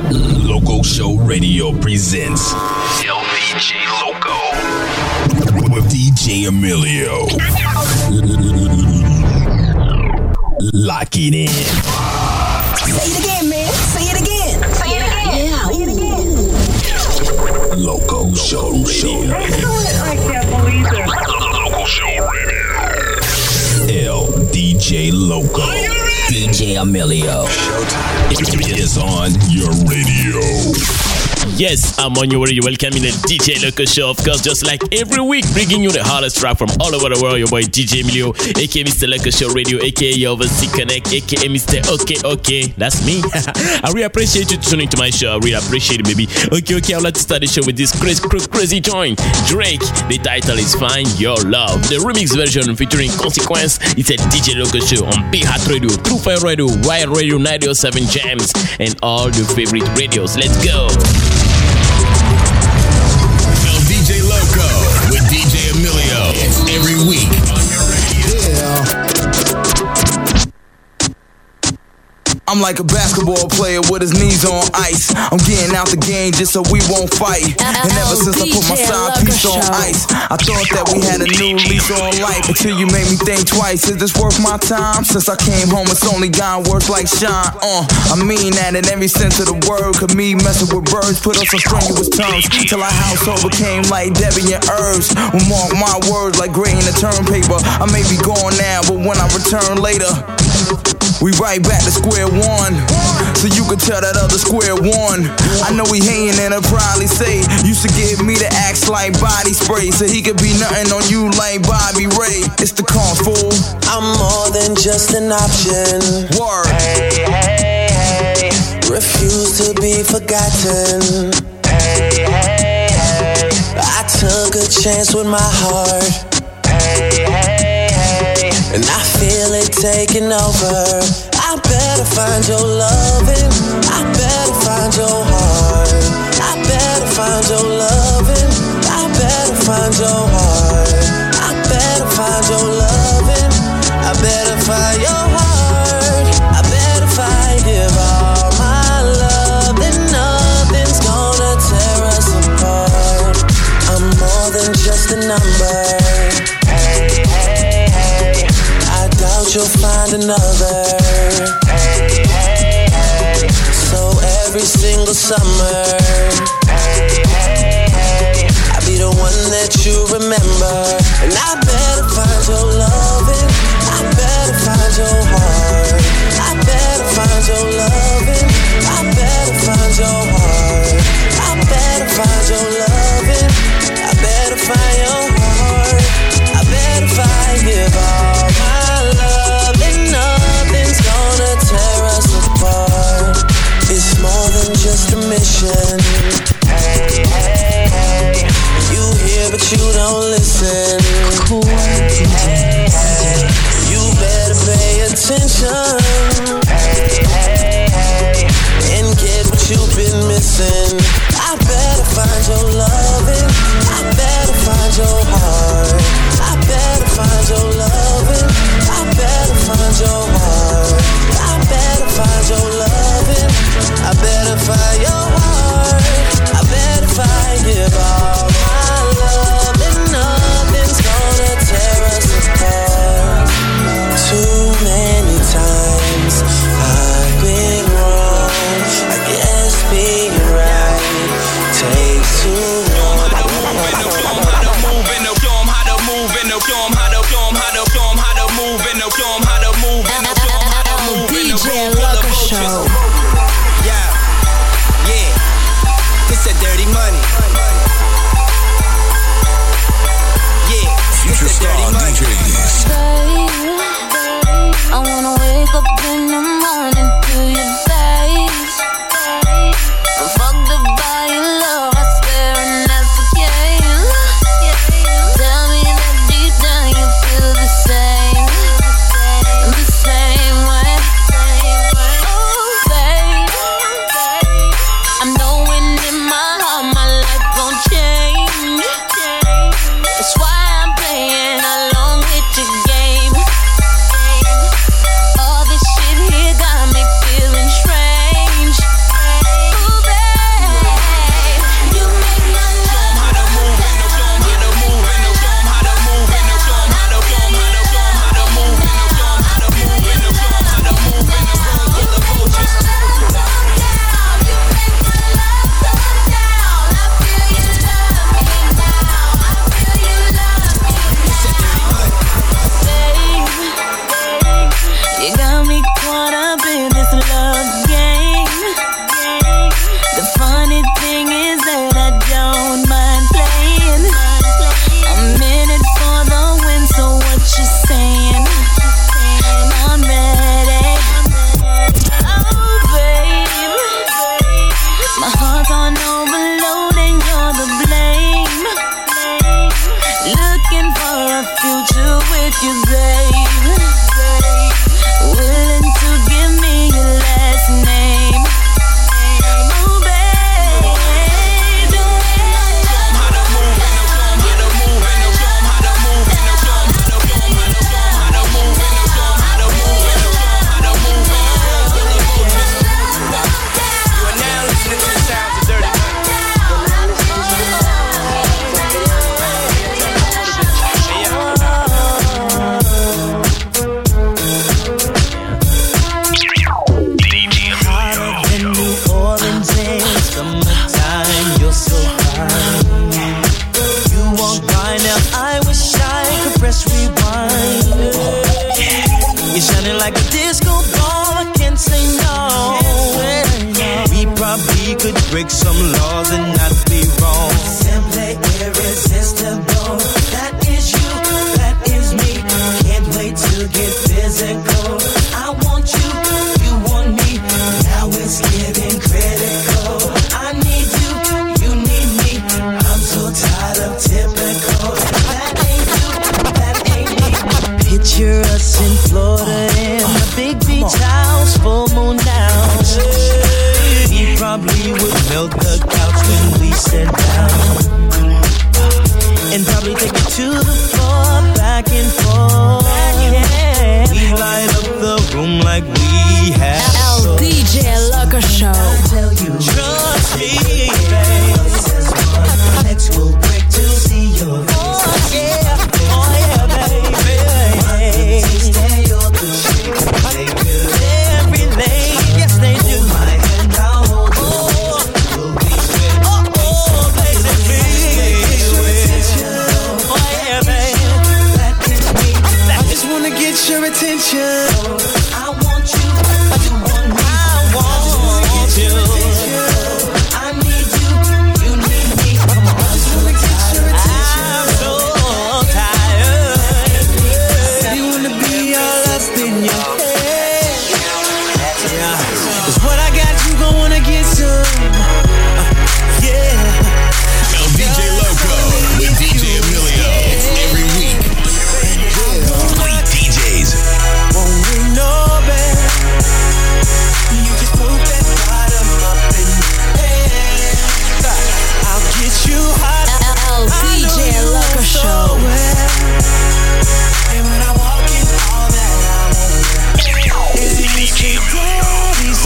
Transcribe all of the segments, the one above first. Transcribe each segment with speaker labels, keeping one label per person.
Speaker 1: Loco Show Radio presents LDJ Loco with DJ Emilio. Lock it in.
Speaker 2: Say it again, man. Say it again. Say it again. Yeah. Say it again.
Speaker 1: Loco Show Radio.
Speaker 3: I can't believe it.
Speaker 1: Loco Show Radio. LDJ Loco. DJ Emilio. Showtime is on your radio.
Speaker 4: Yes, I'm on your radio. Welcome in the DJ Loco Show. Of course, just like every week, bringing you the hottest track from all over the world. Your boy DJ Emilio, aka Mr. Loco Show Radio, aka your overseas connect, aka Mr. Okay. That's me. I really appreciate you tuning to my show. I really appreciate it, baby. Okay. I'd like to start the show with this crazy joint. Drake. The title is Find Your Love. The remix version featuring Consequence. It's a DJ Loco Show on Big Hot Radio, True Fire Radio, Wild Radio, 907 Jams, and all your favorite radios. Let's go.
Speaker 1: DJ Loco with DJ Emilio. It's every week on your radio.
Speaker 5: I'm like a basketball player with his knees on ice. I'm getting out the game just so we won't fight. And ever since I put my side piece on ice, I thought that we had a new lease on life. Until you made me think twice, is this worth my time? Since I came home, it's only gotten worse like shine. I mean that in every sense of the word. Cause me messing with birds put us on strenuous terms. Till our household became like Debbie and Herbs. Will mark my words like gray in the term paper. I may be gone now, but when I return later, we right back to square one. So you can tell that other square one. I know he hating and I'll probably say used to give me the axe like body spray, so he could be nothing on you like Bobby Ray. It's the con fool.
Speaker 6: I'm more than just an option.
Speaker 5: Word.
Speaker 6: Hey. Refuse to be forgotten. Hey. I took a chance with my heart. And I feel it taking over. I better find your loving. I better find your heart. I better find your loving. I better find your heart. I better find your loving. I better find your heart. I better find give all my love, and nothing's gonna tear us apart. I'm more than just a number. You'll find another. So every single summer, I'll be the one that you remember. And I better find your loving. I better find your heart. I better find your loving. I better find your heart. I better find your loving. I better find your heart. I better find give all my it's more than just a mission. Hey. You hear but you don't listen. You better pay attention. Hey. And get what you've been missing. I better find your loving. I better find your heart. I better find your loving. I better find your heart. I better find your loving. I better find your heart. I better find give all my love, and nothing's gonna tear us apart. Too many times I've been wrong. I guess being right takes too
Speaker 7: probably could break some laws and not be wrong.
Speaker 6: Simply irresistible. That is you, that is me. Can't wait to get physical. I want you, you want me. Now it's getting critical. I need you, you need me. I'm so tired of typical. That ain't you, that ain't me. Picture us in Florida in a big beach house, full moon now. We probably would melt the couch when we sit down, and probably take it to the floor, back and forth. Yeah. We light up the room like we have.
Speaker 2: El DJ Loco Show.
Speaker 6: I'll tell you, trust me, babe. Next we'll break to see your face. Oh yeah, baby. Stay your good shape. They do every lane, yes they do. Hold my hand, I'll hold yours. We'll be straight. Oh, baby. Oh yeah, baby. That is me. I just wanna get your attention. I want you. You want me. I want you. I need you. You need me. Come on. I just wanna get your attention. I'm so tired. You wanna be all up in your head. Yeah. 'Cause what I got, you gon' wanna get some. Yeah.
Speaker 1: El DJ Loco with DJ Emilio. It's every week. Great DJs.
Speaker 6: Won't we know better? You just put that bottom up in your head. I'll get you hot.
Speaker 2: El DJ Loco Show.
Speaker 6: And when I walk in, all that I want is you say, Daddy's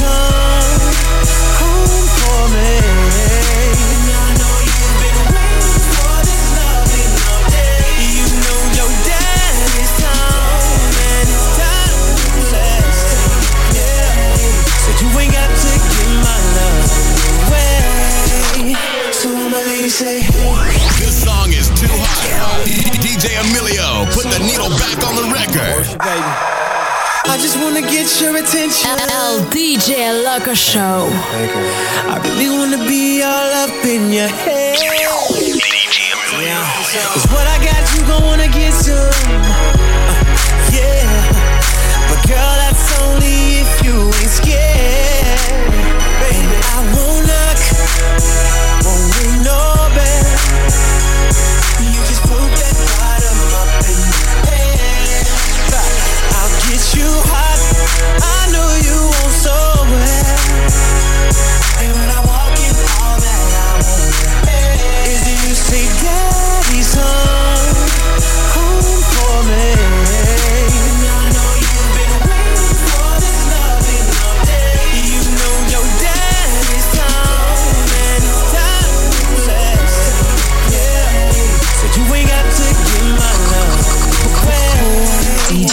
Speaker 6: home for me. And I know you've been waiting for this loving all day. You know your daddy's home and it's time to last. Yeah, so you ain't got to give my love away. So my lady say, hey.
Speaker 1: This song is too hot. DJ Emilio, put the needle back on the record.
Speaker 6: I just wanna get your attention.
Speaker 2: El DJ Loco Show.
Speaker 6: I really wanna be all up in your head. Yeah. 'Cause what I got, you gon' wanna get some. Yeah. But girl, that's only if you ain't scared. Baby, I won't knock, won't ring no bell. You just put that bottom up in your head. I'll get you hot, I know you want so well. And when I walk in, all that I want is you say, Daddy's home for me. And I know you've been waiting for this loving all day. You know your daddy's home and it's time to last. Yeah, so you ain't got to give my love away. DJ.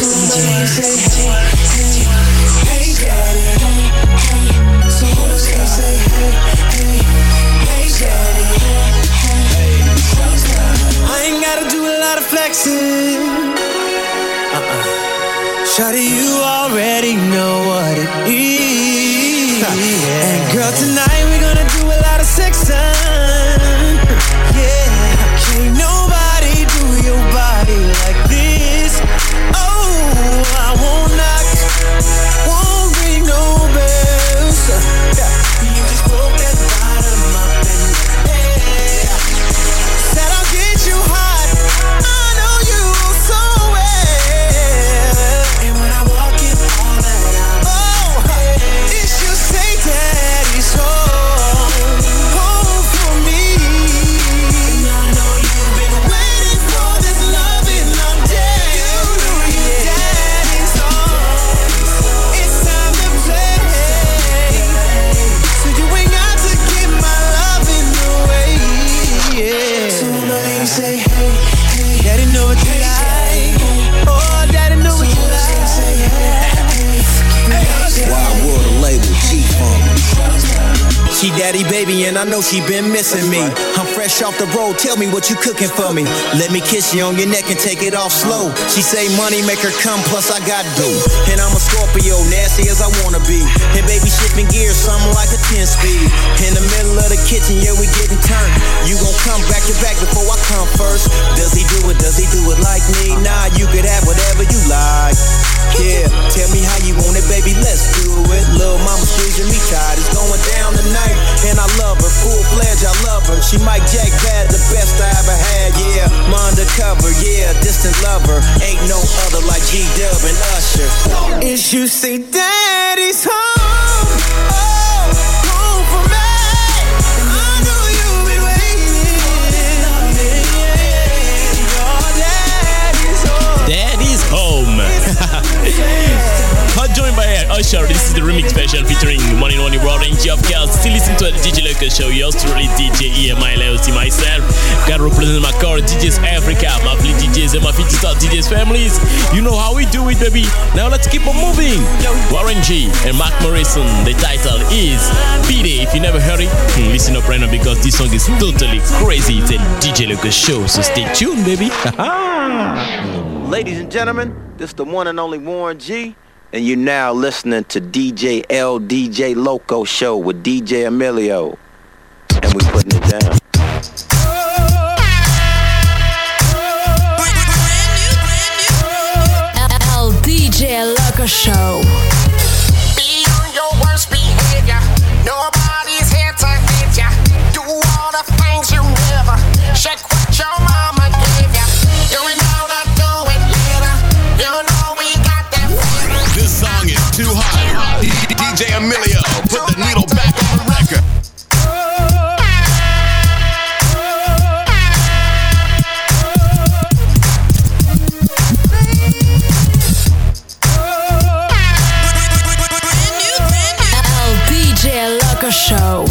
Speaker 6: Hey, daddy. So say, hey, daddy. I ain't gotta do a lot of flexing. Shawty, you already know what it is. And girl, tonight we're gonna do a lot of sexing. Yeah, can't nobody do your body like this. Oh, I won't knock, won't ring no bells. You just broke that bottom up in the air. Said I'll get you hot, I know you so well. And when I walk in, all that I want is you say Daddy's home.
Speaker 8: She daddy baby and I know she been missing me. I'm fresh off the road, tell me what you cooking for me. Let me kiss you on your neck and take it off slow. She say money make her come, plus I got dough. And I'm a Scorpio, nasty as I wanna be. And baby shifting gears, something like a 10-speed. In the middle of the kitchen, yeah, we getting turned. You gon' come back to back before I come first. Does he do it like me? Nah, you could have whatever you like. Yeah, tell me how you want it, baby, let's do it. Lil' mama squeezing me tight, it's going down tonight. And I love her, full-fledged, I love her. She Mike Jack bad, the best I ever had, yeah. My undercover, yeah, distant lover. Ain't no other like G-Dub and Usher. Is you say daddy's home, oh, home for me. I know you've been waiting. Your daddy's home.
Speaker 4: Daddy's home. Hot joined by Usher. This is the remix version featuring Money Money World and G of Girls. Still listen to the DJ Loco Show. Yours truly, DJ EMI Leosi myself. Gotta represent my core DJs Africa, my fleet DJs and my 50-star DJs families. You know how we do it, baby. Now let's keep on moving. Warren G and Mark Morrison. The title is B-Day. If you never heard it, listen up right now because this song is totally crazy. It's a DJ Loco Show, so stay tuned, baby.
Speaker 8: Ladies and gentlemen, this is the one and only Warren G, and you're now listening to DJ L DJ Loco Show with DJ Emilio, and we putting it down.
Speaker 9: L DJ Loco Show.
Speaker 10: Be on your worst behavior. Nobody's here to hit ya. Do all the things you never. Check what your mama gave ya. You know to do it later. You know we got that feeling.
Speaker 1: This song is too hot. DJ Emilio, put the needle back on the record.
Speaker 9: L DJ Loco Show.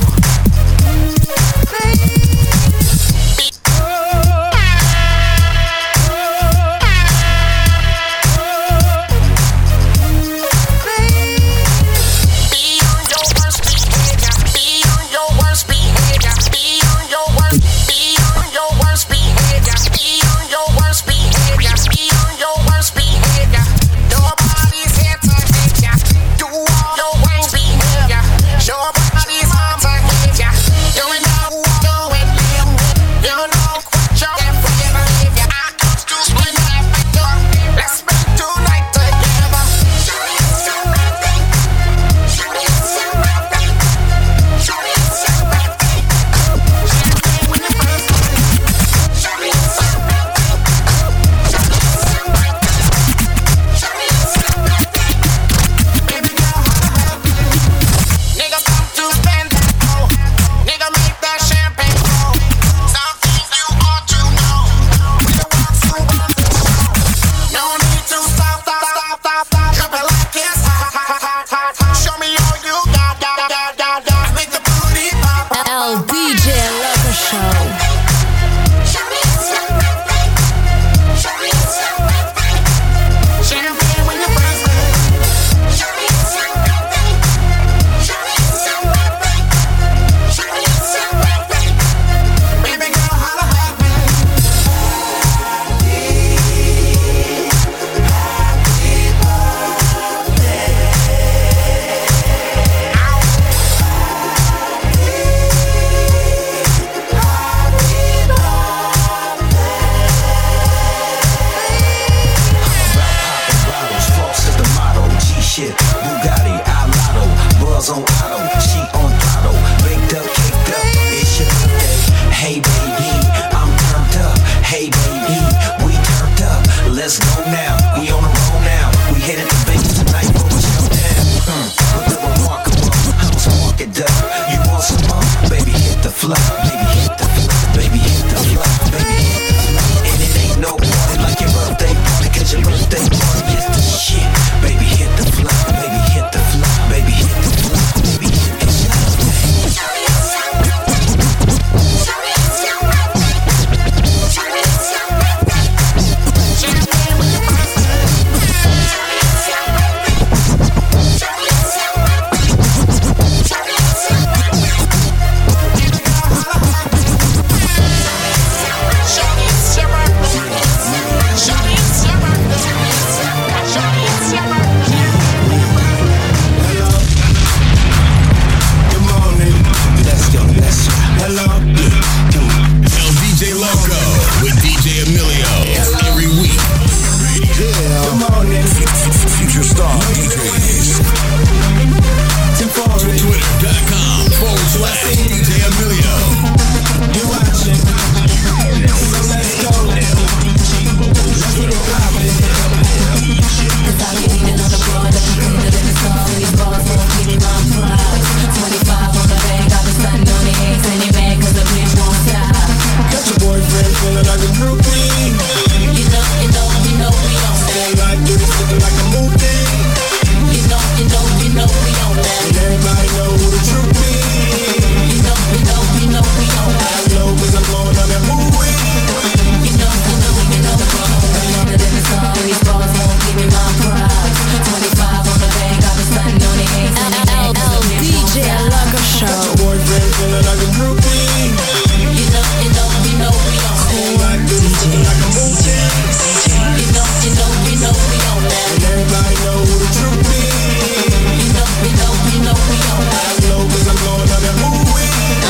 Speaker 1: DJ Emilio.
Speaker 6: You watching? So let's go. Let's get it poppin'.
Speaker 11: Cause I get eating on the floor, that you cleaner than the star. These balls won't give me my pride. 25 on the bank, I've been stunting on the eggs. And they mad cause the bitch won't stop.
Speaker 6: Got your boyfriend feeling like a groupie.
Speaker 11: You know we on that.
Speaker 6: Stand like this, looking like a movie.
Speaker 11: You know we on that.
Speaker 6: And everybody know who the truth be.
Speaker 11: You know we on that.
Speaker 6: I know cause I'm blowing on that movie.
Speaker 11: You know the floor, cleaner than the star. These balls won't give me my pride. 25 on the bank, I've been stunting on the eggs. And they mad cause the bitch won't
Speaker 9: DJ
Speaker 11: stop.
Speaker 9: Loco Show.
Speaker 6: Got your boyfriend feeling like a groupie.
Speaker 11: You know we on that.
Speaker 6: Stand like this, looking like a movie.
Speaker 11: You know we on that.
Speaker 6: And everybody know who the truth be.
Speaker 11: You know we on that.
Speaker 6: I know cause I'm blowing on that movie.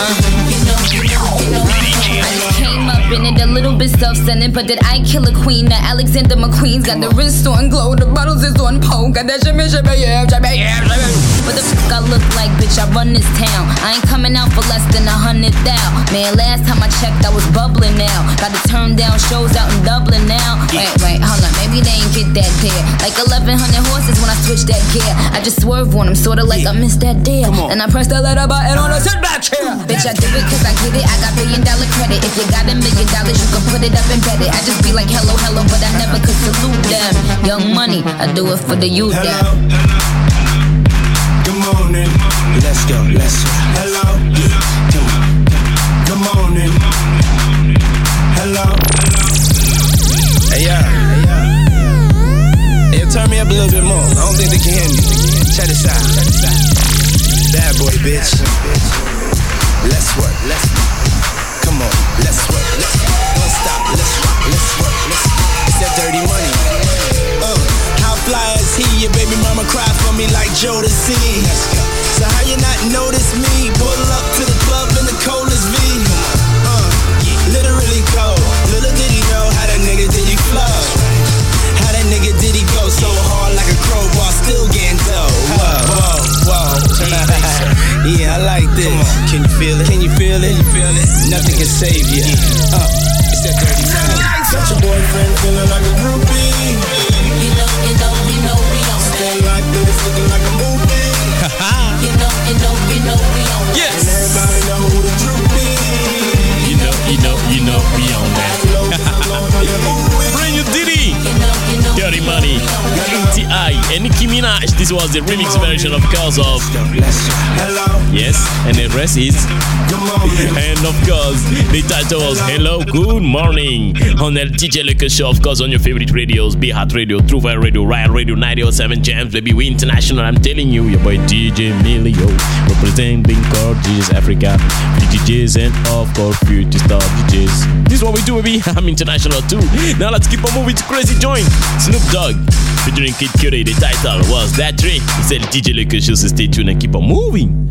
Speaker 12: I just came up in it a little bit self-centered, but did I kill a queen? The Alexander McQueen's got the wrist on glow, the bottles is on poke, got that shimmy, yeah. What the fuck I look like, bitch? I run this town. I ain't coming out for less than 100,000. Man, last time I checked, I was bubbling now. Got to turn down shows out in Dublin now. Wait, hold on, maybe they ain't get that there. Like 1,100 horses when I switch that gear. I just swerve on them, sorta like I missed that deal. And I press the letter button on a sit back chair. Bitch, I do it cause I get it. I got $1 billion credit. If you got $1 million, you can put it up and bet it. I just be like hello, but I never could salute them. Young money, I do it for the youth.
Speaker 6: Hello. Good morning.
Speaker 8: Let's go.
Speaker 6: Hello. Good morning. Hello.
Speaker 8: Hey, yo. Hey, turn me up a little bit more. I don't think they can hear me. Check this out. Bad boy, bitch. Let's work. Come on, let's work. Don't stop. Let's work. It's that dirty money. How fly is he? Your baby mama cried for me like Jodeci. So how you not notice me? Pull up to the club in the coldest V. Literally cold. Little did he know how that nigga did he flow. How that nigga did he go so hard like a crowbar, still getting dough. Whoa. Turn that bass up. Yeah, I like this. Can you feel it? Nothing can save you. It's that dirty money.
Speaker 6: Got your boyfriend feeling like a groupie.
Speaker 11: You know we on that.
Speaker 6: Stand like this, looking like a movie.
Speaker 11: You know we on that.
Speaker 4: Yes.
Speaker 6: And everybody know who the truth be.
Speaker 4: You know we on that. Brand new Diddy. Dirty Money. T.I. and Nicki Minaj. This was the remix version, of course, of Yes, and the rest is and of course the title was Hello Good Morning on El DJ Loco Show, of course, on your favorite radios, Be Hot Radio, True Fire Radio, Riot Radio, 90.7 Jams, baby, we international. I'm telling you, your boy DJ Emilio, representing gorgeous Africa, DJs, and of course future star DJs. This is what we do, baby. I'm international too. Now let's keep on moving to Crazy Joint. Snoop Dogg featuring Kid Cudi. The title was That Trick. It's El DJ Loco Show, so stay tuned and keep on moving.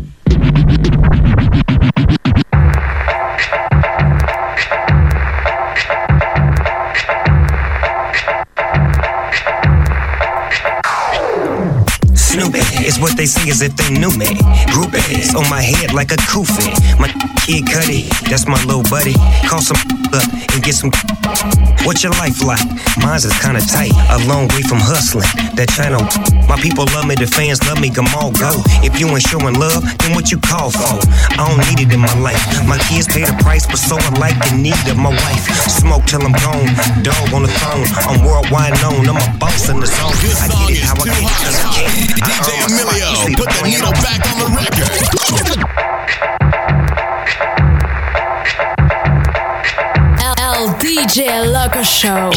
Speaker 13: Snoopy is what they say as if they knew me. Groupies on my head like a kufi. My Kid Cudi, that's my little buddy. Call some up and get some. What's your life like? Mine's is kinda tight, a long way from hustling. That channel, my people love me, the fans love me, come on, go. If you ain't showing love, then what you call for? I don't need it in my life. My kids pay the price, but so unlike the need of my wife. Smoke till I'm gone, dog on the throne. I'm worldwide known, I'm a boss in the zone. I get it how I get it, cause I can.
Speaker 1: DJ Emilio, put the needle back on the record.
Speaker 9: DJ Loco Show.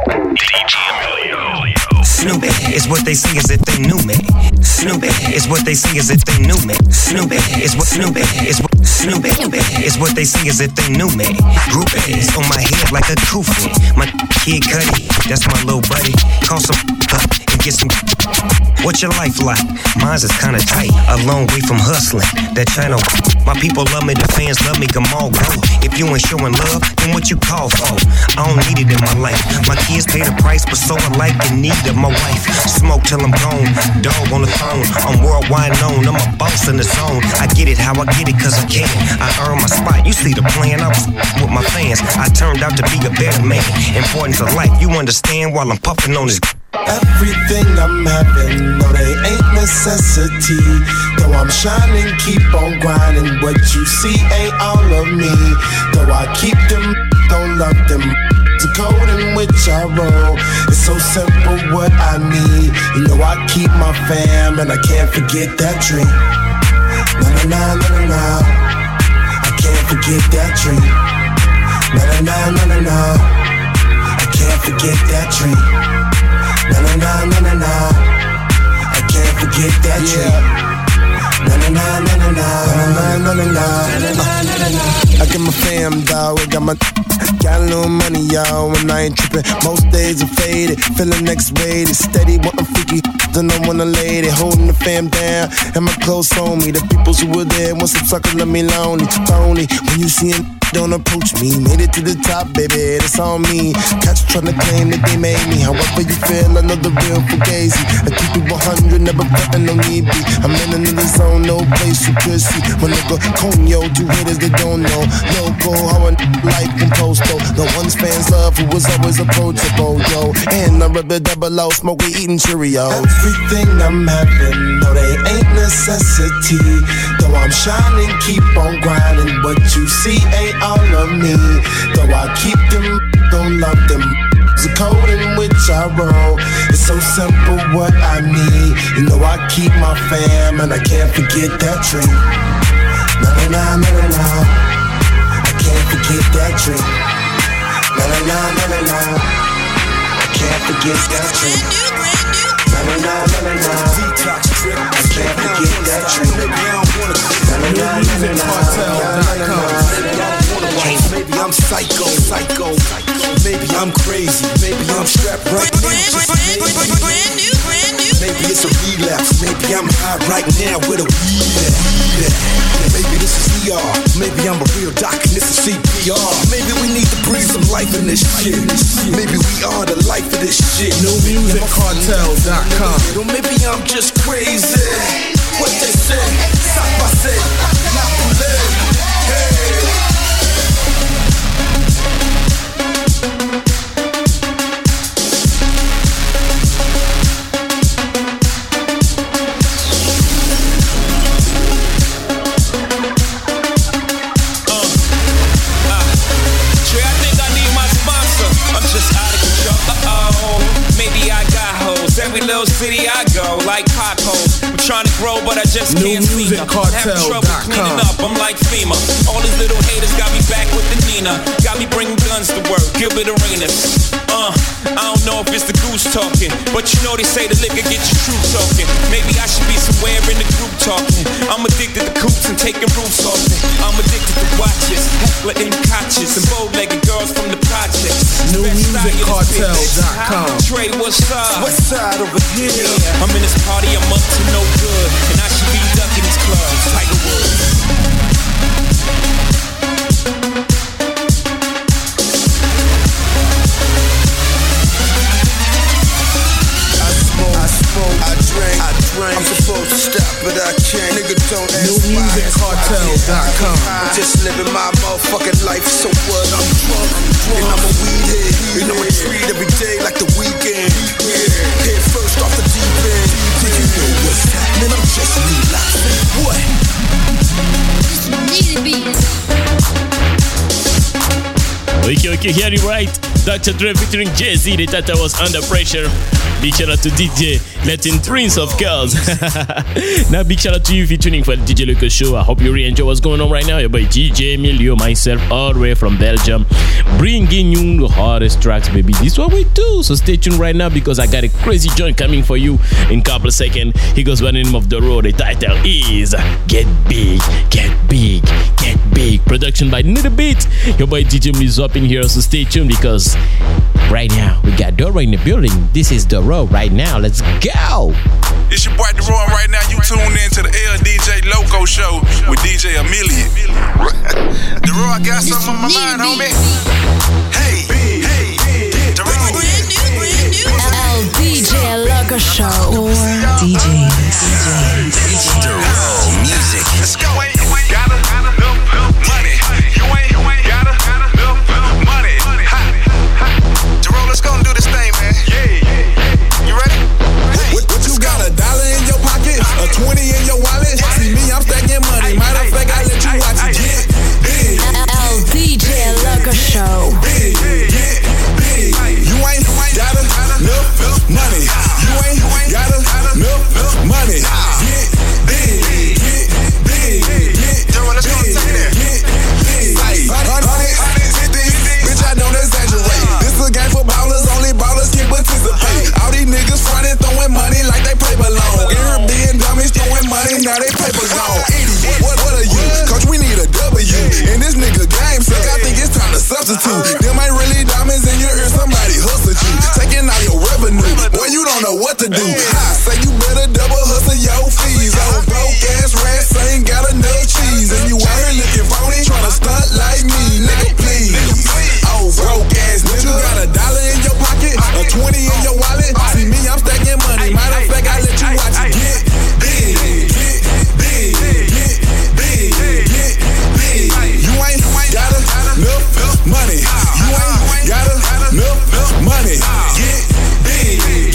Speaker 13: Snoopy is what they say as if they knew me. Snoopy is what they say as if they knew me. Snoopy is what Snoopy is what Snoopy is what they say as if they knew me. Groupies on my head like a kufi. My kid Cudi, that's my little buddy. Call some up and get some. What's your life like? Mine's is kinda tight, a long way from hustling. That China, my people love me, the fans love me, come on, go. If you ain't showing love, then what you call for? I don't need it in my life. My kids pay the price, but so I like the need of my wife. Smoke till I'm gone, dog on the phone. I'm worldwide known, I'm a boss in the zone. I get it how I get it, cause I can. I earn my spot, you see the plan, I was with my fans. I turned out to be a better man. Importance of life, you understand while I'm puffing on this.
Speaker 14: Everything I'm having, no, they ain't necessity. Though I'm shining, keep on grinding. What you see ain't all of me. Though I keep them, don't love them. The code in which I roll, it's so simple what I need. You know I keep my fam and I can't forget that dream. Na na na na na na, I can't forget that dream. Na na na na na na, I can't forget that dream. Na na na na na na, I can't forget that dream. Na na na na na na na na na. I get my fam, dawg, I got my got a little money, y'all, and I ain't trippin'. Most days are faded, feeling X-rated, steady, wantin' freaky, don't want a lady, holding the fam down, and my clothes on me. The peoples who were there want some sucker, let me lonely, phony. When you see him, don't approach me. Made it to the top, baby, that's on me. Catch tryna claim that they made me. However you feel, I know the real fugazi. I keep it 100, never frontin', no need be. I'm in another zone, no place you could see. When nigga Conyo, two hitters they don't know. Loco, how a life composed though. The ones fans love who was always approachable, yo. And I rub the double out, smoke, we eating Cheerios. Everything I'm having, no, they ain't necessity. Though I'm shining, keep on grinding. What you see ain't all of me. Though I keep them, don't love them. The code in which I roll, it's so simple what I need. You know I keep my fam and I can't forget that dream. Na na na na na na, I can't forget that dream. Na na na na na na, I can't forget that dream. Na na na na na na, I can't forget that dream. Na na na na na na. Maybe I'm psycho, maybe I'm crazy, maybe I'm strapped right now. Maybe it's a relapse, maybe I'm high right now with a weed at. Maybe this is ER, maybe I'm a real doc and this is CPR. Maybe we need to breathe some life in this shit. Maybe we are the life of this shit. NewMusicCartel.com. Or maybe I'm just crazy. What they say, stop I say, not play. Hey.
Speaker 15: Every little city I go, like potholes. I'm trying to grow, but I just can't see them. I'm having trouble cleaning up, I'm like FEMA. All these little haters got me back with the Nina. Got me bringing guns to work, Gilbert Arenas. I don't know if it's the goose talking, but you know they say the liquor get you true talking. Maybe I should be somewhere in the group talking. I'm addicted to coops and taking roofs off it. I'm addicted to watches, heckler and couches, and bow-legged girls from the projects.
Speaker 14: NewMusicCartel.com.
Speaker 15: Trey, what's up?
Speaker 14: What's side over here?
Speaker 15: Yeah. I'm in this party, I'm up to no good, and I should be ducking these clubs. Tiger Woods.
Speaker 14: I drink. I'm supposed to stop, but I can't. Nigga, don't ask why. NewMusicCartel.com. Just living my motherfucking life, so what? I'm drunk, and I'm a weed head. And I'm a treat every day like the weekend. Head first off the deep end. Did you know what's happening? I'm just relaxing. What?
Speaker 4: Okay, hear it right. Dr. Dre featuring Jay-Z, the title was Under Pressure. Big shout out to DJ, letting Prince of Girls. Now, big shout out to you if you're tuning for the DJ Lucas Show. I hope you really enjoy what's going on right now. Your boy DJ Emilio, myself, all the way from Belgium, bringing you the hottest tracks, baby. This is what we do. So stay tuned right now because I got a crazy joint coming for you in a couple of seconds. He goes by the name of The Road. The title is Get Big, Get Big, Get production by Need a Beat. Your boy DJ Milio up in here, so stay tuned because right now we got Doro in the building. This is Doro right now. Let's go.
Speaker 16: It's your boy Doro, and right now you tune in to the DJ Loco Show with DJ Emilio. Doro, I got something on my mind, homie. Hey, Doro.
Speaker 9: DJ Loco Show. Or DJ
Speaker 1: Doro music.
Speaker 16: Let's go. Gotta enough money. You ain't gotta enough money. Doro, let's go and do this thing, man. Yeah. You ready? What you got, $1 in your pocket, a 20 in your wallet? See me, I'm stacking money. Matter of fact, I let you watch it get big.
Speaker 9: DJ Loco Show.
Speaker 16: Big. You ain't got enough money. You ain't got enough money. Get big. Let's go take that. Bitch, I don't exaggerate. This a game for ballers, only ballers can participate. All these niggas frontin', throwing money like they paper loan. Get her being dummies, throwing money, now they paper gone. Idiot, what are you? Coach, we need a W. And this nigga game suck, I think it's time to substitute. Them ain't really diamonds in your ear, somebody hustled you. Taking all your revenue, boy, you don't know what to do. I say you better double hustle your fees. Oh, broke ass rats ain't got enough cheese. And you out here looking phony, tryna stunt like me, nigga, please. Oh, broke ass nigga. You got $1 in your pocket, a 20 in your wallet. See me, I'm stacking money. Matter of fact, I let you watch it get big. You ain't got enough money. You ain't got enough money. Get big.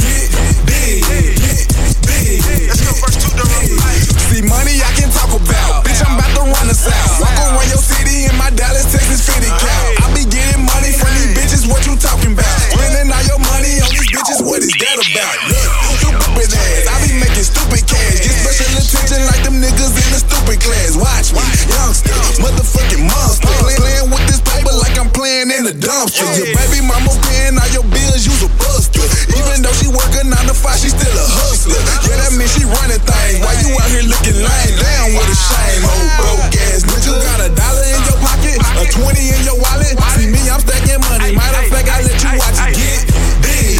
Speaker 16: Let's go first to the room. See, money I can talk about. Bitch, I'm about to run the south. Walk around your city in my Dallas, Texas, 50 cow. I be getting money from these bitches, what you talking about? Spending all your money on these bitches, what is that about? Look, stupid ass, I be making stupid cash. Get special attention like them niggas in the stupid class. Watch me, youngster, motherfucking monster. Playing with this paper like I'm playing in the dumpster. Your baby mama paying all your bills, you's a buster. Even though she working 9 to 5, she still a hustler. Yeah, that means she running things. Why you out here looking lame? Down with a shame, old broke ass nigga. You got $1 in your pocket, a 20 in your wallet. See me, I'm stacking money. Matter of fact, I let you watch it get big.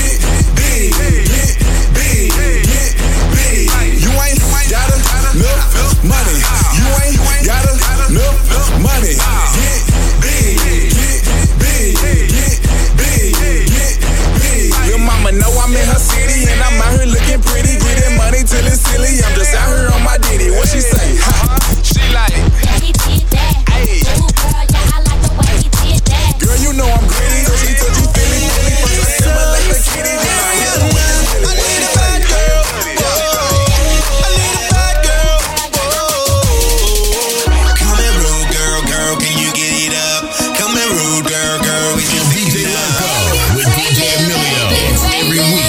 Speaker 16: You ain't got enough money. You ain't got enough money. Get big. Lil' mama know I'm in her city and I'm out here looking pretty, getting money till it's silly. I'm just out here on my ditty. What she say? She like, he did that. Hey. Ooh, girl, yeah, I like the way he did that. Girl, you know I'm gritty, so she told you feeling. First I hit him like the kitty, then I hit him with it. I need a bad girl. I need a bad girl. Come here, rude girl, can you get it up? Come here, rude girl, we just DJ Loco
Speaker 1: with DJ Emilio. It's every week.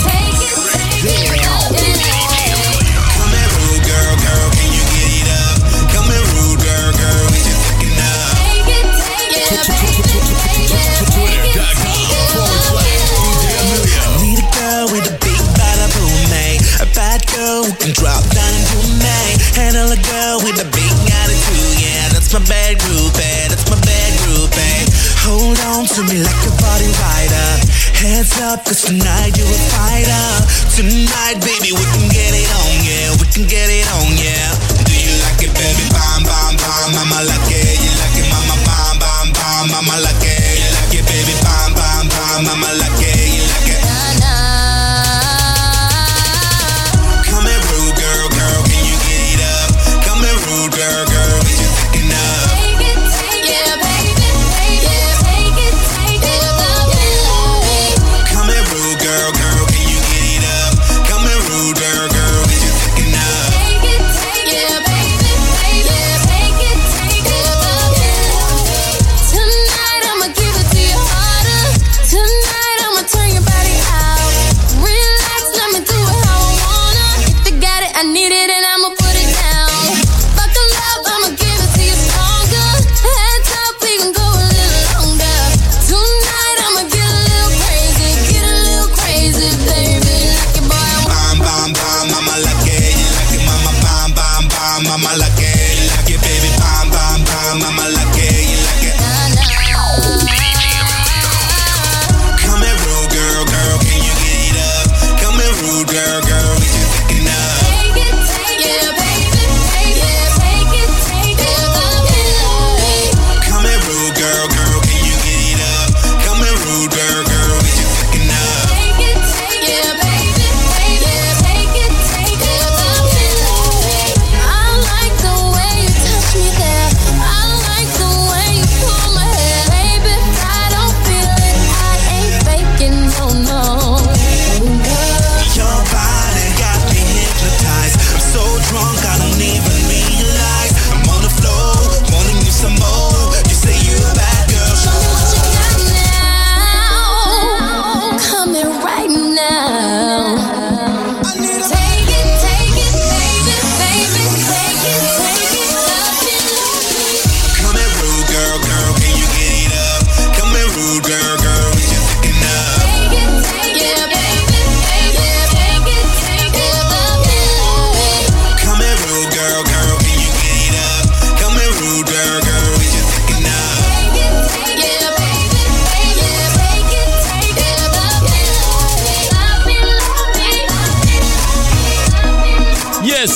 Speaker 6: Who can drop down and do me? Handle a girl with a big attitude. Yeah, that's my bad group, that's my bad group, Hold on to me like a body rider. Heads up, cause tonight you're a fighter. Tonight, baby, we can get it on, yeah. We can get it on, yeah. Do you like it, baby? Bam, bam, bam, mama like it. You like it, mama, bam, bam, bam, mama like it. You like it, baby? Bam, bam, bam, mama like it. You like it. Girl, we just taking up. Take it, yeah, baby, take it up, yeah. Come here, rude girl, can you get it up? Come here, rude girl, we just taking up. Take it, yeah, baby, take it up, yeah. Tonight I'ma give it to you harder. Tonight I'ma turn your body out. Relax, let me do it how I wanna. If you got it, I need it, and I'ma put it down. Fuck the love, I'ma
Speaker 16: girl, girl, can you get it up? Come here, rude girl, girl, it's just enough.
Speaker 11: Yeah, baby, take it up.
Speaker 16: Come here, rude girl, girl, can you get it up? Come here, rude girl, girl, it's just enough.
Speaker 11: Yeah, baby, take it up. Love me.
Speaker 4: Yes.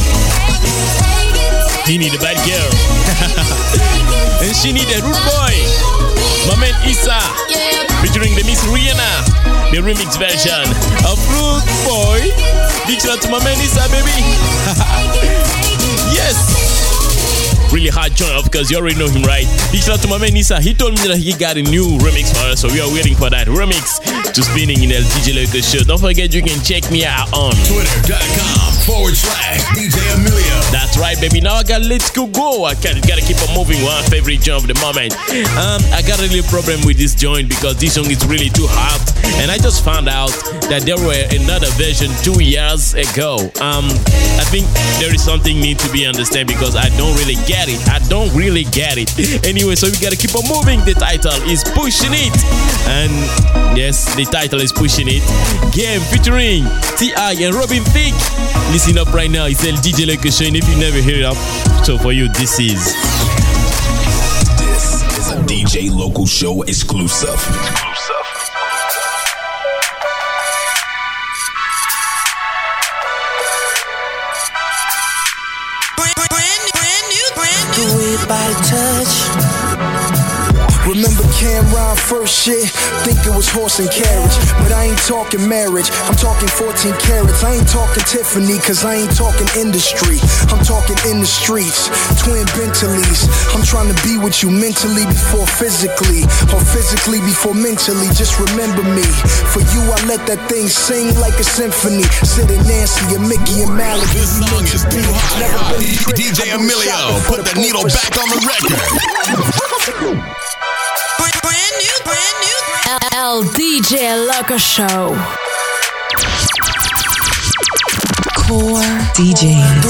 Speaker 4: He need a bad girl. And she need a rude boy. My man Issa. Featuring the Miss Rihanna. The remix version of Rude Boy. Big shout out to my man Issa, baby. Yes. Really hard joint, of course, you already know him, right? Big shout out to my man Issa. He told me that he got a new remix for us, so we are waiting for that remix to spinning in El DJ Loco Show. Don't forget, you can check me out on
Speaker 1: Twitter.com/DJ Emilio.
Speaker 4: That's right, baby. Now I got Let's Go. I gotta keep on moving. One favorite joint of the moment. I got a little problem with this joint because this song is really too hot, and I just found out that there were another version 2 years ago. I think there is something need to be understood because I don't really get it. Anyway, so we gotta keep on moving. The title is Pushing It, and yes, the title is Pushing It. Game featuring T.I. and Robin Thicke. Listen up right now. It's El DJ Loco Show, and if you never hear it up, so for you, this is
Speaker 1: a DJ Loco Show exclusive.
Speaker 6: The way your body touch.
Speaker 17: Remember Cameron first shit? Think it was horse and carriage, but I ain't talking marriage. I'm talking 14 carats. I ain't talking Tiffany, cause I ain't talking industry. I'm talking in the streets, twin Bentleys. I'm trying to be with you mentally before physically, or physically before mentally. Just remember me. For you, I let that thing sing like a symphony. Sid and Nancy and Mickey and Malik.
Speaker 1: This song is too hot. DJ Emilio, put the needle back on the record.
Speaker 11: Brand new.
Speaker 9: El DJ Loco Show. Core DJs.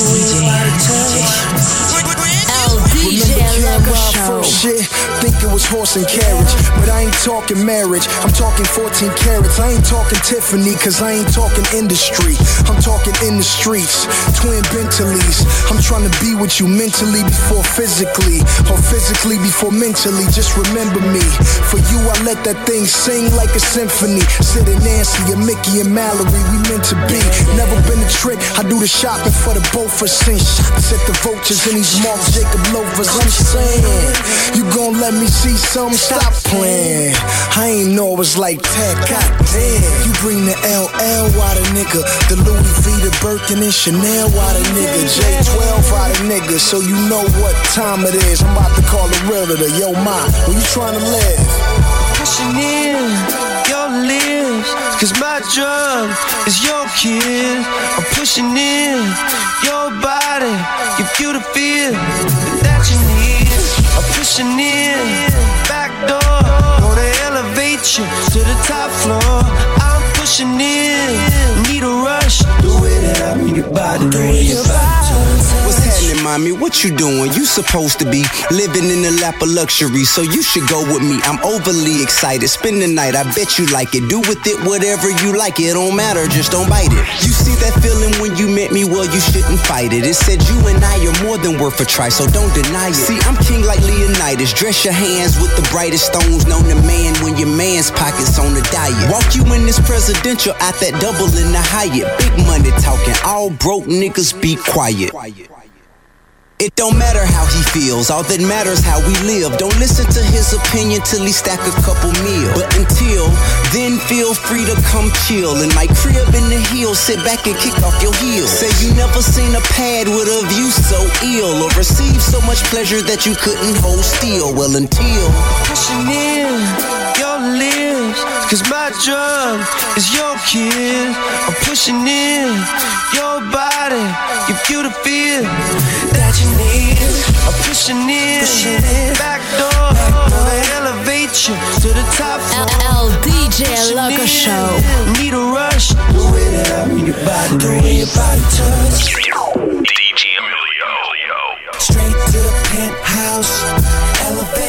Speaker 9: El DJ Loco Show.
Speaker 17: Shit, think it was horse and carriage, but I ain't talking marriage. I'm talking 14 carats. I ain't talking Tiffany, cause I ain't talking industry. I'm talking in the streets, twin Bentleys. I'm trying to be with you mentally before physically, or physically before mentally. Just remember me. For you, I let that thing sing like a symphony. Sid and Nancy and Mickey and Mallory, we meant to be. Never been a trick, I do the shopping for the both of us. Send shots at the vultures in these Marc Jacob loafers. I'm saying, you gon' let me see some, stop playing. I ain't know it was like that, goddamn. You bring the LL, why the nigga? The Louis V, the Birkin and Chanel, why the nigga? J12, why the nigga? So you know what time it is. I'm about to call the realtor, yo ma, where you trying to live?
Speaker 6: Pushing in your lips, cause my drug is your kiss. I'm pushing in your body, give you the feel that you need. I'm pushing in, back door, gonna elevate you to the top floor. I'm pushing in, need a rush, the way that I move your body, the way your body turns.
Speaker 8: What's happening, mommy? What you doing? You supposed to be living in the lap of luxury, so you should go with me. I'm overly excited. Spend the night, I bet you like it. Do with it whatever you like. It don't matter, just don't bite it. You see that feeling when you met me? Well, you shouldn't fight it. It said you and I are more than worth a try, so don't deny it. See, I'm king like Leonidas. Dress your hands with the brightest stones. Known to man when your man's pockets on the diet. Walk you in this presidential out that double in the Hyatt. Big money talking, all broke niggas be quiet. It don't matter how he feels, all that matters how we live. Don't listen to his opinion till he stack a couple meals. But until then, feel free to come chill in my crib in the hills. Sit back and kick off your heels. Say you never seen a pad with a view so ill, or received so much pleasure that you couldn't hold still. Well, until
Speaker 6: pushing in your lips, cause my drug is your kiss. I'm pushing in your body, give you the feel that you need. I'm pushing in, back door, gonna elevate you to the top floor.
Speaker 9: El DJ Loco Show.
Speaker 6: Need a rush, the way that I move your body, the way your body touch.
Speaker 1: DJ Emilio.
Speaker 6: Straight to the penthouse, elevate.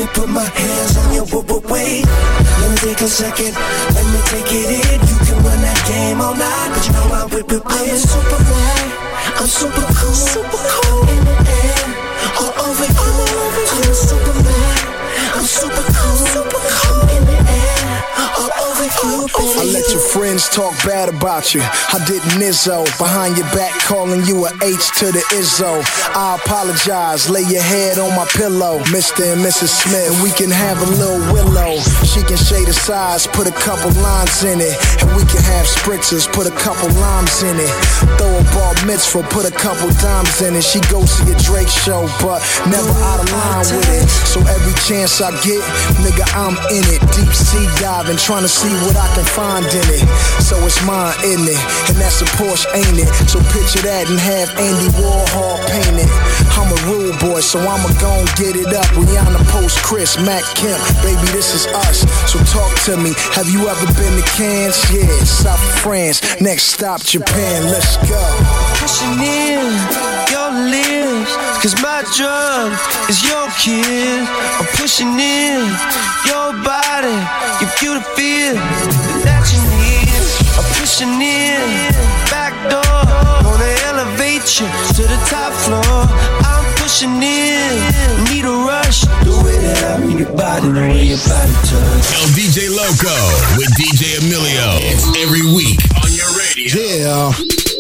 Speaker 6: put my hands on your wait. Let me take a second, let me take it in. You can run that game all night, but you know I'm with it. I'm a Superman, I'm super cool, I'm in the air, all over you. I'm a Superman, I'm super cool, I'm in the air, all over you.
Speaker 17: I let your friends talk bad about you. I didn't Izzo behind your back, calling you a H to the Izzo. I apologize, lay your head on my pillow, Mr. and Mrs. Smith. And we can have a little willow. She can shade the size, put a couple lines in it. And we can have spritzers, put a couple limes in it. Throw a bar mitzvah, put a couple dimes in it. She goes to your Drake show, but never out of line with it. So every chance I get, nigga, I'm in it. Deep sea diving, trying to see what I can find in it. So it's mine, isn't it? And that's a Porsche, ain't it? So picture that and have Andy Warhol paint it. I'm a rude boy, so I'ma gon' get it up. Rihanna post Chris, Mac Kemp, baby, this is us. So talk to me, have you ever been to Cannes? Yeah, South of France, next stop Japan, let's go.
Speaker 6: Pushing in your lips, cause my drug is your kiss. I'm pushing in your body, give you the feel that you need. I'm pushing in, back door, wanna elevate you to the top floor. I'm pushing in, need a rush, the way that I move your body, the way your body touch.
Speaker 1: El DJ Loco with DJ Emilio. It's every week on your radio.
Speaker 17: Yeah.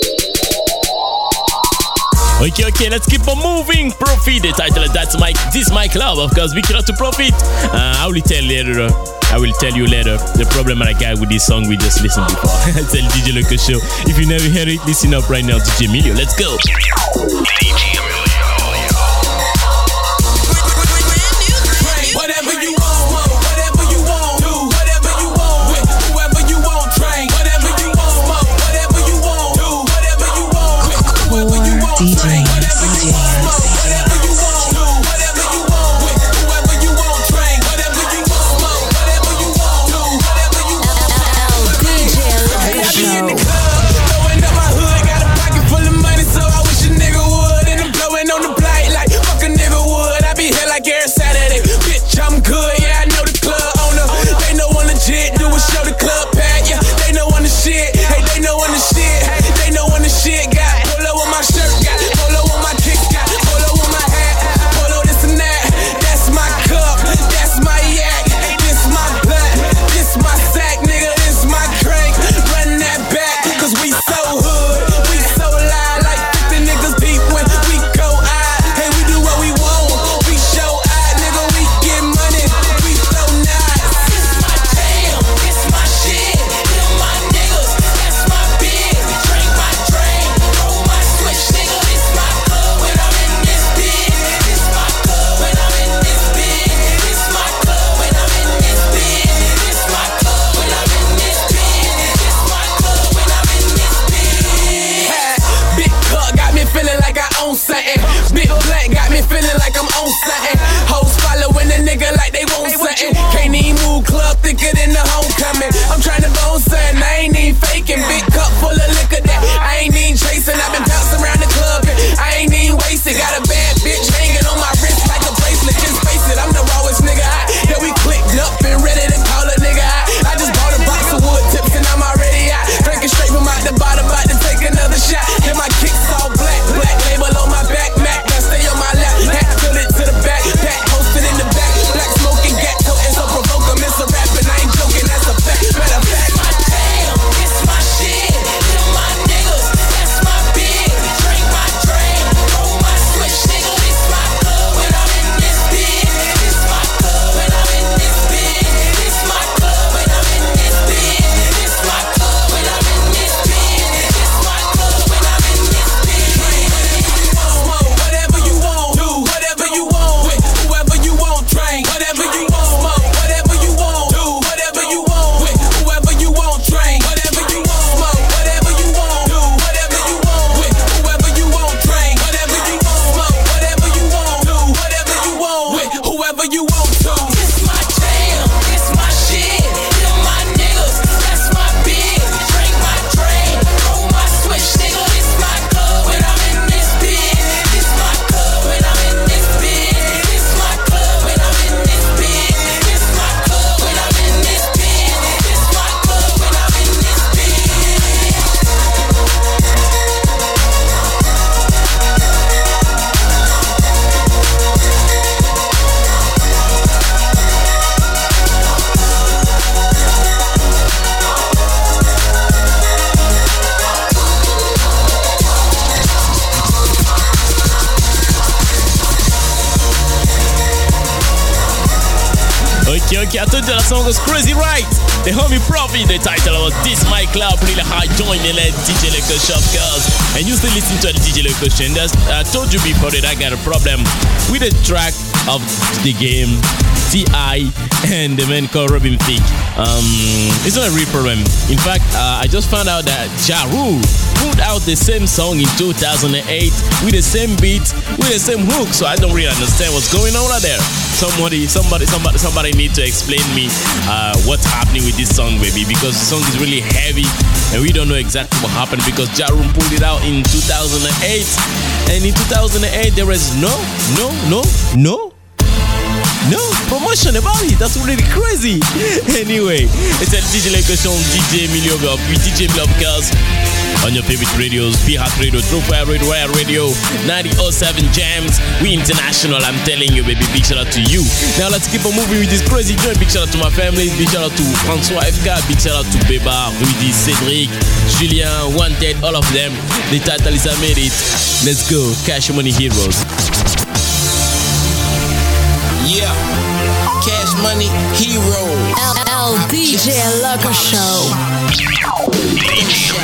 Speaker 4: Okay, let's keep on moving. Profit, the title of that's my club, of course. We cannot to profit. I will tell you later the problem I got with this song we just listened before. I tell DJ Loco Show. If you never heard it, listen up right now, DJ Emilio. Let's go. DJ Emilio.
Speaker 15: Whatever you want, whatever you want, do whatever you want, with whoever you want, train whatever you want, whatever you want, do whatever you want, with whoever you want, train whatever you want, whatever you want, do whatever you want, with whoever you want, train whatever you want, whatever you want, do whatever you want.
Speaker 9: DJ Loco
Speaker 15: I be in the
Speaker 9: Show.
Speaker 15: club, throwing up my hood, got a pocket full of money, so I wish a nigga would, and I'm blowing
Speaker 4: Okay, I told you that song was crazy, right? The homie Profit, the title was This My Club, really high joining the DJ Loco Show, girls. And you still listen to the DJ Loco Show. And I told you before that I got a problem with the track of the game, T.I. and the man called Robin Thicke. It's not a real problem. In fact, I just found out that Ja Rule put out the same song in 2008 with the same beat, with the same hook. So I don't really understand what's going on out there. Somebody need to explain me what's happening with this song, baby, because the song is really heavy and we don't know exactly what happened because Ja Rule pulled it out in 2008, and in 2008 there was no promotion about it. That's really crazy. Anyway, it's a DJ Loco Show, DJ Emilio with DJ Love Girls on your favorite radios, Pirate Radio, True Fire Radio, Wire Radio, 90.07 Jams. We international, I'm telling you, baby. Big shout out to you. Now let's keep on moving with this crazy joint. Big shout out to my family. Big shout out to François FK. Big shout out to Beba, Rudy, Cedric, Julien, Wanted, all of them. The title is I Made It. Let's go. Cash Money Heroes.
Speaker 18: Yeah, Cash Money Hero.
Speaker 9: DJ Loco Show.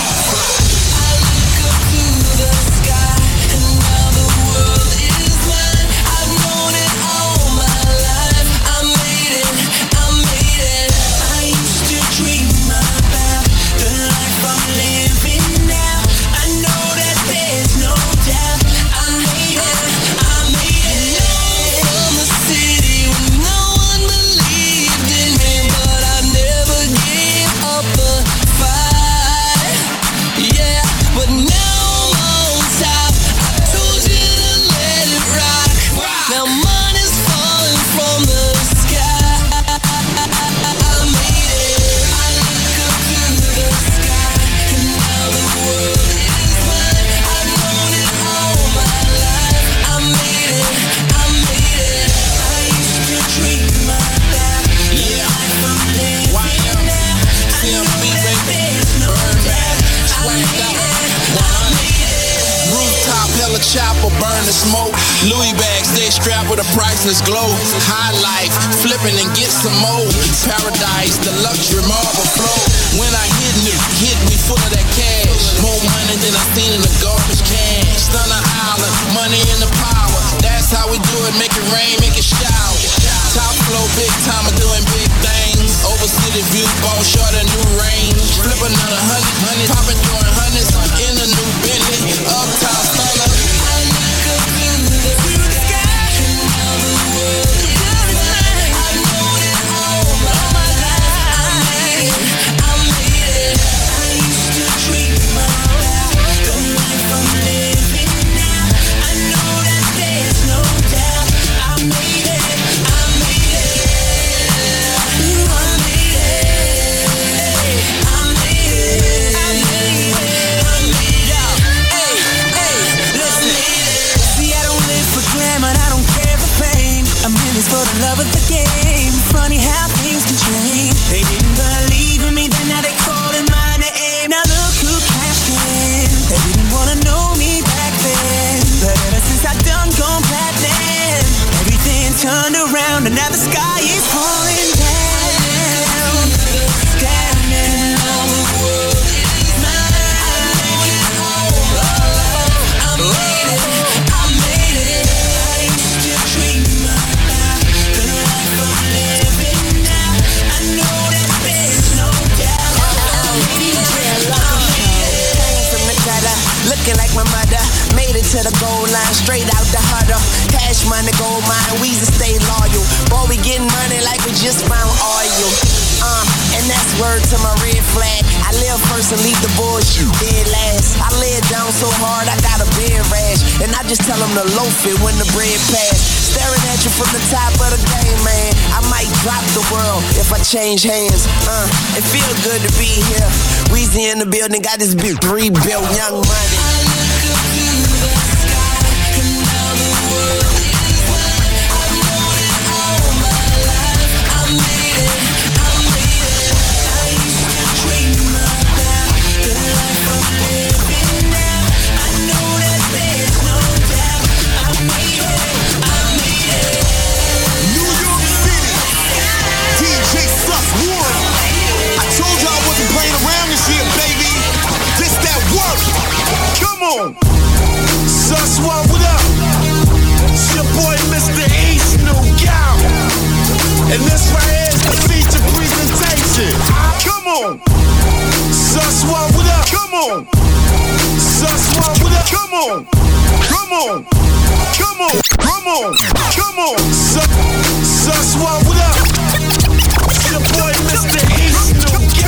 Speaker 18: Chopper, burn the smoke. Louis bags, they strapped with a priceless glow. High life, flipping and get some more. Paradise, the luxury marble flow. When I hit me full of that cash. More money than I seen in the garbage can. Stunner Island, money in the power. That's how we do it, make it rain, make it shower. Top flow, big time, I'm doing big things. Over city view, ball short a new range. Flip another 100, popping throwing hundreds in a new Bentley. Uptown stunner.
Speaker 6: For the love of the game, funny how things can change. They didn't believe in me, then now they calling my name. Now look who cashed in. They didn't wanna know me back then, but ever since I done gone platinum, everything turned around and now the sky is falling down. Standing on the world is mine. I made it. I used to dream looking like my mother, made it to the goal line, straight out the huddle. Cash money, gold mine, we just stay loyal. Boy, we getting money like we just found oil. And that's word to my red flag. I live first and leave the bullshit dead last. I lay it down so hard, I got a bed rash. And I just tell them to loaf it when the bread pass. Staring at you from the top of the game, man. I might drop the world if I change hands. It feel good to be here. Weezy in the building, got this big rebuilt Young Money.
Speaker 16: on, come on, come on, come on, come on. Sus one, what up? It's your boy Mr. East New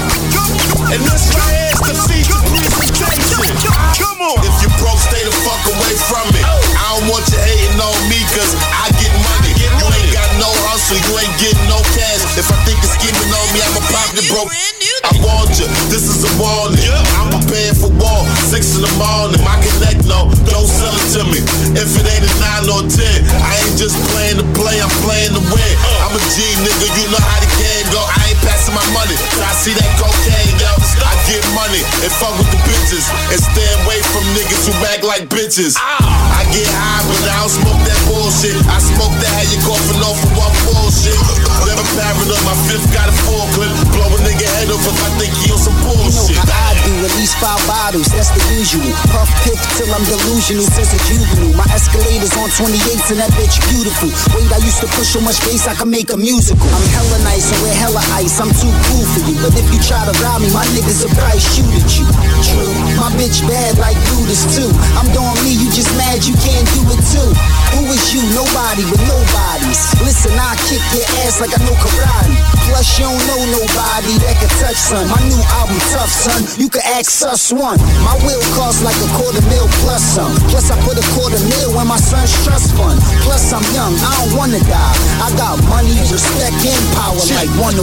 Speaker 16: and this right here is the feature presentation. Come on. If you broke, stay the fuck away from it. I don't want you hating on me, cause I get money. You ain't got no hustle, you ain't getting no cash. If I think you're scheming on me, I'ma pop the broke. I warned you, this is a warning. I'm prepared for war, 6 in the morning. My connect, no, don't sell it to me. If it ain't a 9 or 10, I ain't just playing to play, I'm playing to win. I'm a G nigga, you know how the game go. I ain't passing my money, so I see that cocaine, yo. I get money and fuck with the bitches and stay away from niggas who act like bitches. I get high, but I don't smoke that bullshit. I smoke that how you coughing off of one bullshit. Never paranoid, my fifth got a full clip. Blow a nigga head off if I think he on some bullshit.
Speaker 19: You know how I do, at least 5 bottles, that's the usual. Puff piff till I'm delusional, says a juvenile. My escalator's on 28s and that bitch beautiful. Wait, I used to push so much bass I could make a musical. I'm hella nice and wear hella ice, I'm too cool for you. But if you try to rob me, my niggas will probably shoot at you. True, my bitch bad like Brutus too. I'm doing me, you just mad you can't do it too. Who is you? Nobody with nobodies. Listen, I kick your ass like I know karate. Plus you don't know nobody that can touch son. My new album tough son, you can ask us one. My will cost like $250,000 plus some. Plus I put $250,000 when my son's trust fund. Plus I'm young, I don't wanna die. I got money, respect and power like 105.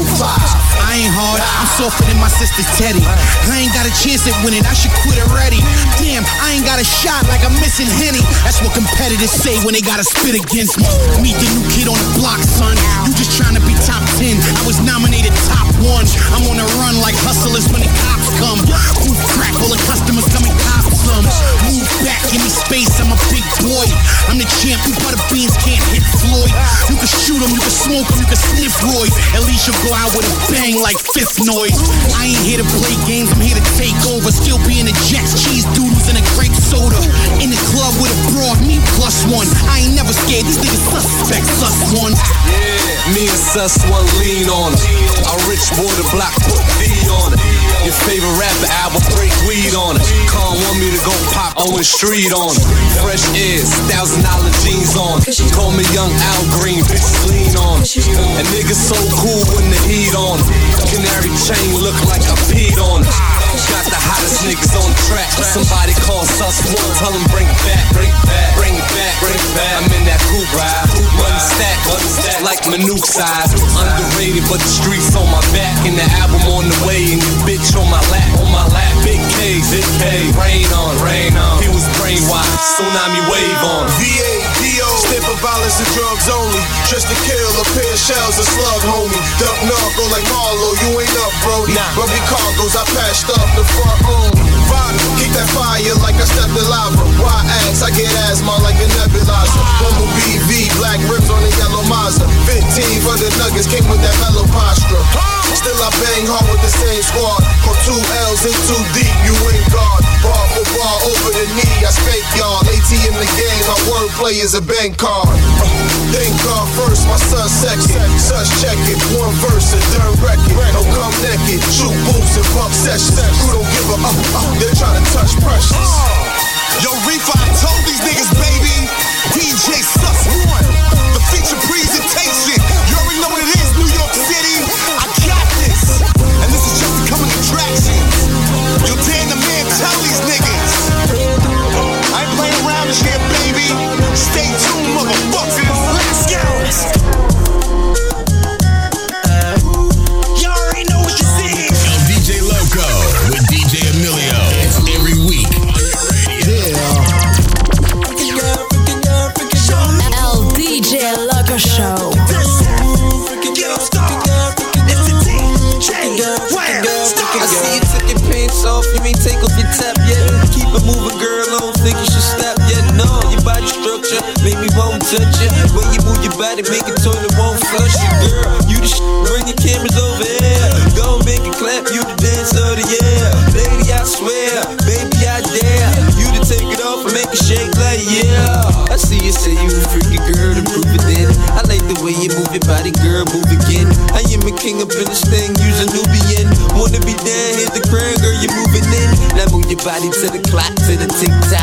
Speaker 20: I ain't hard, I'm softer than my sister Teddy. I ain't got a chance at winning, I should quit already. Damn, I ain't got a shot like I'm missing Henny. That's what competitors say when they gotta spit against me. Meet the new kid on the block, son. You just trying to be top 10. I was nominated top 1. I'm on a run like hustlers when the cops come. Booth crack full of customers coming cop some. Move back, give me space, I'm a big boy. I'm the champ, you butter beans can't hit Floyd. You can shoot him, you can smoke him, you can sniff Roy. At least you'll go out with a bang like fifth noise. I ain't here to play games, I'm here to take over. Still be in the Jets, cheese doodles, and a grape soda. In the club with a broad, me +1. I ain't never scared, these niggas suspect, sus one.
Speaker 21: Yeah, me and sus one lean on it. A rich boy the block put V on it. Your favorite rapper album break weed on it. Can't want me to go pop on the street on it. Fresh ears, $1,000 jeans on it. Call me Young Al Green, bitches lean on it. And niggas so cool when the heat on it. Canary chain look like I peed on it. Got the hottest niggas on the track. Somebody call sus one, tell them bring it back, bring it back, bring it back, bring it back. I'm in that coupe ride, money stack like Manu size. Underrated, but the streets on my back, and the album on the way, and your bitch on my lap, on my lap. Big K, big K, rain on, rain on. He was brainwashed, tsunami wave on.
Speaker 16: VA-DO, stand for violence and drugs only. Just to kill a pair of shells, a slug, homie. Duck narco like Marlo, you ain't up, Brody. Rubby cargoes, I patched up the front room. Keep that fire like I stepped in lava. Why ask? I get asthma like a nebulizer. Bumble BV, black rims on the yellow Mazda. 15 for the nuggets, came with that mellow posture. Still I bang hard with the same squad. Put 2 L's in too deep, you ain't guard. Bar for bar, over the knee, I spank y'all. ATM the game, my wordplay is a bank card. Thank God first, my son sexy. Sus check it, one verse, a dirt record. Don't come naked, shoot boots and pump sessions. Who don't give a they're trying to touch precious.
Speaker 21: Yo, Reefer, I told these niggas, baby. DJ Sus One, the feature presentation. You already know what it is, New York City. I got this. And this is just a coming attraction. Yo, Dan the man, tell these niggas. I ain't playing around this here, baby. Stay tuned, motherfuckers. Let's go. You already know what you see.
Speaker 1: El DJ Loco with DJ Emilio. It's every week on your radio.
Speaker 9: El DJ Loco Show.
Speaker 22: I see you took your pants off, you ain't take off your top yet. Keep it moving, girl, I don't think you should stop yet. No, your body structure make me won't touch it. When you move your body, make it turn, it won't flush you, girl. You the bring your cameras over here. Go make it clap, you the dancer of the year. Lady, I swear, baby, I dare you to take it off and make it shake like yeah. I see you say you a freaky girl to prove it then. I like the way you move your body, girl, move again. I am a king up in this thing, use a Nubian. Wanna be down, hit the crown, girl, you're moving in. Now move your body to the clock, to the tick-tock. The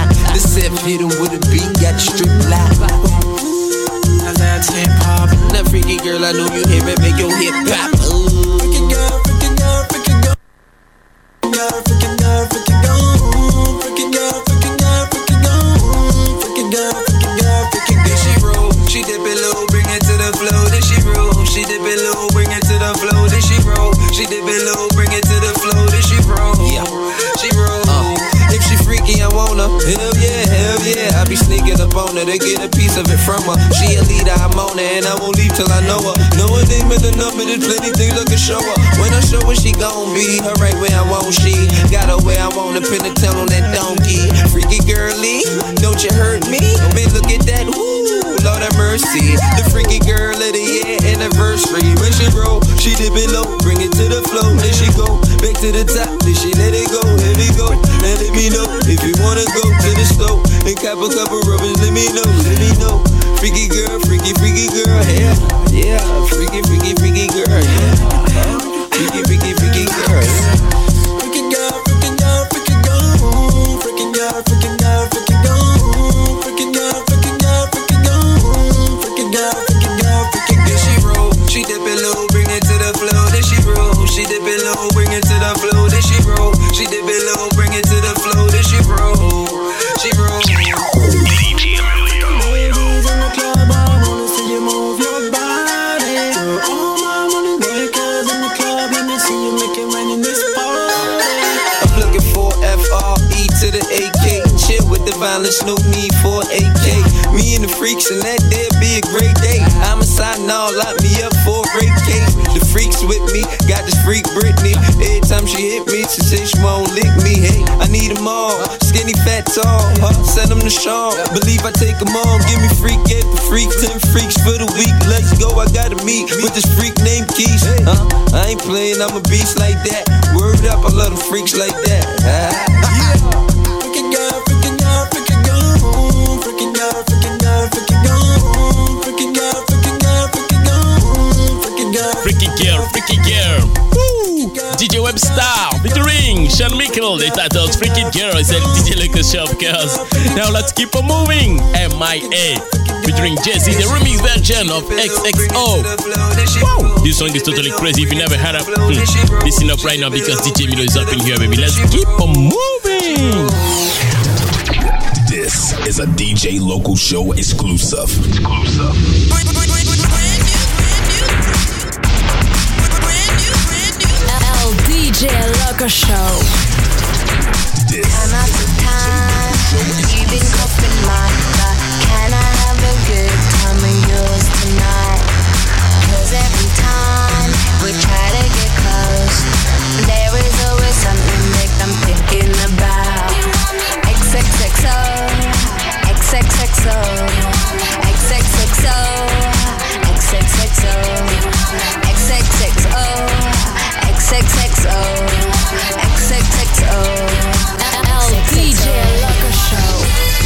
Speaker 22: Sip, hit him with a beat, got the strip live. That's hip hop. That freaky girl, I know you hear it, make your hip hop. Freaky girl, freaky girl, freaky girl. Freaky girl, freaky girl, freaky girl, freaky girl, freaky girl, freaky girl, freaky girl, freaky girl. She roll, she dip it low, bring it to the flow. Then she roll, she dip it low, bring it to the flow. Then she roll, she dip it low, bring it to the flow. Then she roll, yeah, she roll. If she freaky, I want her. Hell yeah, I be sneaking up on her to get a piece of it from her. She a leader, I'm on her, and I won't leave till I know her. Know her name and the number, there's plenty things I can show her. When I show her, she gon' be her right where I want. She got her where I want to pin the tail on that donkey. Freaky girly, don't you hurt me? Man, look at that, woo, Lord have mercy. The freaky girl of the year anniversary. When she roll, she dip it low, bring it to the flow. Then she go back to the top, then she let it go, let it go. And let me know if you wanna go to the store and cop a couple rubbers. Let me know, let me know. Freaky girl, freaky girl, yeah, freaky girl, yeah, freaky girl, yeah. Freaky girl, freaky girl, freaky girl, freaky girl, freaky girl, freaky girl, freaky girl, freaky girl, freaky girl, freaky girl, freaky girl, freaky girl. She roll, she dip it low, bring it to the flow. Then she roll, she dip it low, bring it to the flow. Then she roll, she dip it low, bring it to the flow. Then she roll, she roll. Ladies in the club, I wanna see you move your body. All my money makers in the club, let me see you make it rain in this party. I'm looking for FRE to the AK. Chill with the violence, no need for AK. Me and the freaks, and that there'll be a great day. I'ma sign all, lock me up for a rape case. The freaks with me, got this freak Britney. Every time she hit me, she say she won't lick me. Hey, I need them all, skinny, fat, tall. Send them to Sean, believe I take them all. Give me freak after freak, 10 freaks for the week. Let's go, I gotta meet with this freak named Keith. I ain't playing, I'm a beast like that. Word up, I love them freaks like that. Freaky girl, freaky girl, freaky girl, freaky girl, freaky girl, freaky girl, freaky girl, freaky girl, freaky girl, freaky girl,
Speaker 4: Freaky girl, freaky girl. Woo! DJ Webstar featuring Sean Michael. The title's Freaky Girl is at DJ Loco Show, girls. Now let's keep on moving. MIA featuring Jesse, the remix version of XXO. Wow, this song is totally crazy. If you never heard of it, listen up right now because DJ Milo is up in here, baby. Let's keep on moving.
Speaker 1: This is a DJ Local Show exclusive.
Speaker 9: DJ Loco Show.
Speaker 11: Time after time, you've been cuffing my butt. Can I have a good time of yours tonight? 'Cause every time we try to get close, there is always something that I'm thinking about. XXXO, XXXO, XXXO, XXXO, XXXO, XXXO, XXXO,
Speaker 9: DJ Loco Show.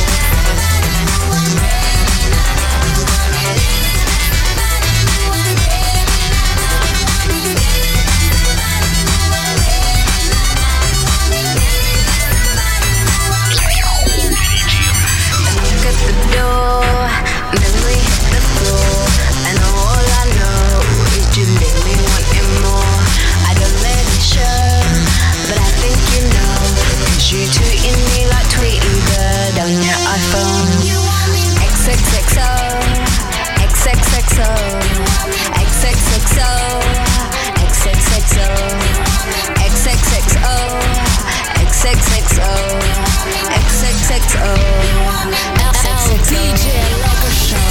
Speaker 11: Look at the door, then we hit the floor, and all I know is you make me wanting more. I don't let it show, but I think you know, 'cause you tweeting me like Tweety Bird on your iPhone. XXXO, XXXO, XXXO, XXXO, XXXO, XXXO, XXXO,
Speaker 9: DJ Loco Show.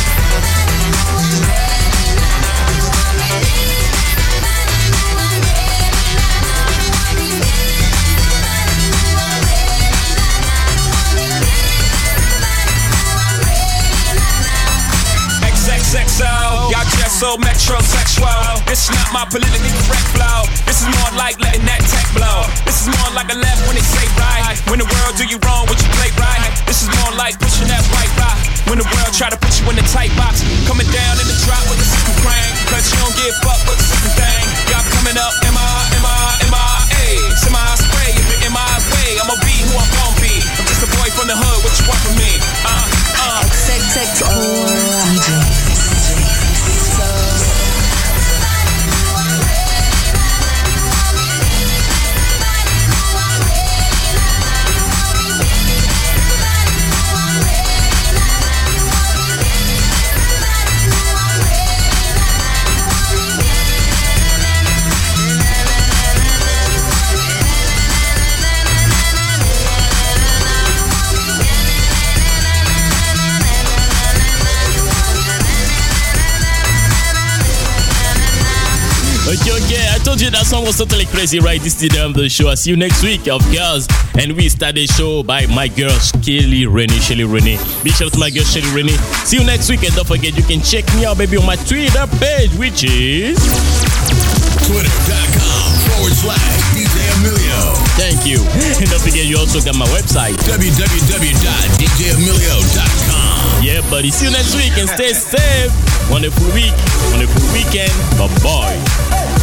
Speaker 15: XXXO, y'all just so metrosexual. This is not my politically correct flow. This is more like letting that tech blow. This is more like a left when they say right. When the world do you wrong, would you play right? This is more like pushing that white rock. When the world try to put you in the tight box. Coming down in the drop with the system crank. 'Cause you don't give fuck with the system thing. Y'all coming up, semi-spray. If you're in my way, I'ma be who I'm gon' be. I'm just a boy from the hood, what you
Speaker 4: Okay. I told you that song was totally crazy, right? This is the end of the show. I'll see you next week, of course. And we start the show by my girl, Shelly Renee. Big shout out to my girl, Shelly Renee. See you next week. And don't forget, you can check me out, baby, on my Twitter page, which is
Speaker 1: Twitter.com/DJ Emilio.
Speaker 4: Thank you. And don't forget, you also got my website,
Speaker 1: www.djemilio.com.
Speaker 4: Yeah, buddy. See you next week and stay safe. Wonderful week. Wonderful weekend. Bye-bye.